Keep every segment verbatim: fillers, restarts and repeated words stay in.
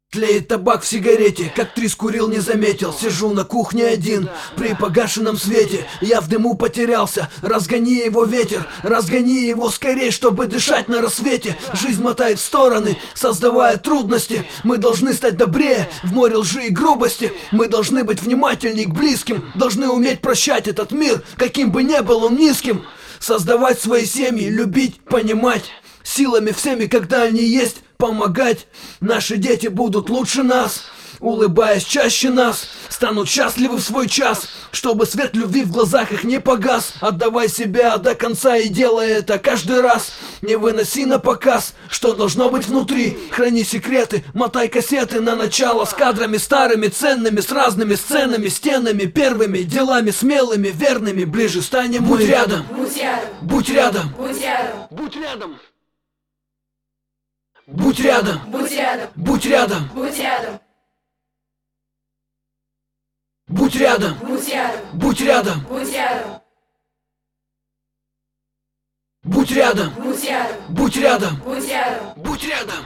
Тлеет табак в сигарете, как три скурил, не заметил. Сижу на кухне один, при погашенном свете. Я в дыму потерялся, разгони его ветер. Разгони его скорей, чтобы дышать на рассвете. Жизнь мотает в стороны, создавая трудности. Мы должны стать добрее в море лжи и грубости. Мы должны быть внимательнее к близким. Должны уметь прощать этот мир, каким бы ни был он низким. Создавать свои семьи, любить, понимать. Силами всеми, когда они есть, помогать. Наши дети будут лучше нас, улыбаясь чаще нас, станут счастливы в свой час, чтобы свет любви в глазах их не погас. Отдавай себя до конца и делай это каждый раз. Не выноси на показ, что должно быть внутри. Храни секреты, мотай кассеты на начало. С кадрами старыми, ценными, с разными сценами, стенами, первыми, делами смелыми, верными. Ближе станем, будь рядом, будь рядом, будь рядом, будь рядом, будь рядом. Будь рядом, будь рядом, будь рядом, будь рядом. Будь рядом, будь рядом, будь рядом, будь рядом. Будь рядом, будь рядом, будь рядом, будь рядом. Будь рядом.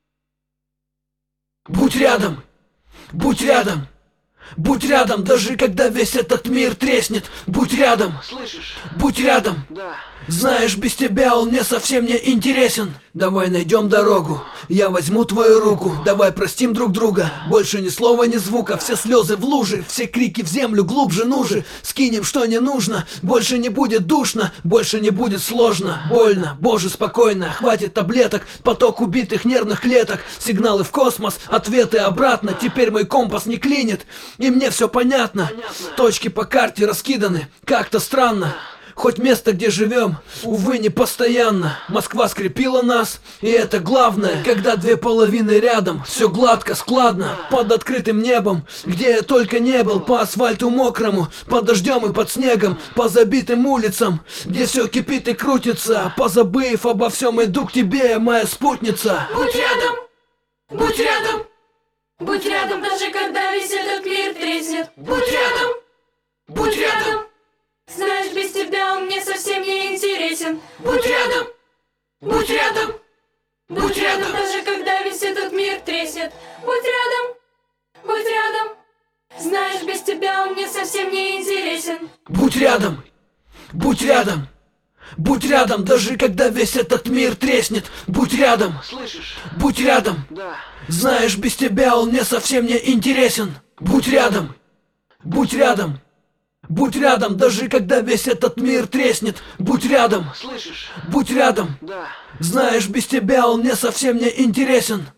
Будь рядом, будь рядом. Будь рядом, даже когда весь этот мир треснет. Будь рядом, слышишь? Будь рядом, да. Знаешь, без тебя он мне совсем не интересен. Давай найдем дорогу, я возьму твою руку. Давай простим друг друга, больше ни слова, ни звука. Все слезы в луже, все крики в землю глубже нужи. Скинем, что не нужно, больше не будет душно. Больше не будет сложно, больно, боже, спокойно. Хватит таблеток, поток убитых нервных клеток. Сигналы в космос, ответы обратно. Теперь мой компас не клинит, и мне все понятно. Точки по карте раскиданы, как-то странно. Хоть место, где живем, увы, не постоянно. Москва скрепила нас, и это главное. Когда две половины рядом, все гладко, складно. Под открытым небом, где я только не был. По асфальту мокрому, под дождем и под снегом. По забитым улицам, где все кипит и крутится. Позабыв обо всем, иду к тебе, моя спутница. Будь рядом, будь рядом, будь рядом, даже когда весь этот мир треснет. Будь рядом, будь рядом. Знаешь, без тебя он мне совсем не интересен. Будь рядом, будь рядом, будь рядом, даже когда весь этот мир треснет. Будь рядом, будь рядом. Знаешь, без тебя он мне совсем не интересен. Будь рядом, будь рядом, будь рядом, даже когда весь этот мир треснет. Будь рядом, слышишь? Будь рядом, да. Знаешь, без тебя он мне совсем не интересен. Будь рядом, будь рядом. Будь рядом, даже когда весь этот мир треснет. Будь рядом, слышишь? Будь рядом, да. Знаешь, без тебя он мне совсем не интересен.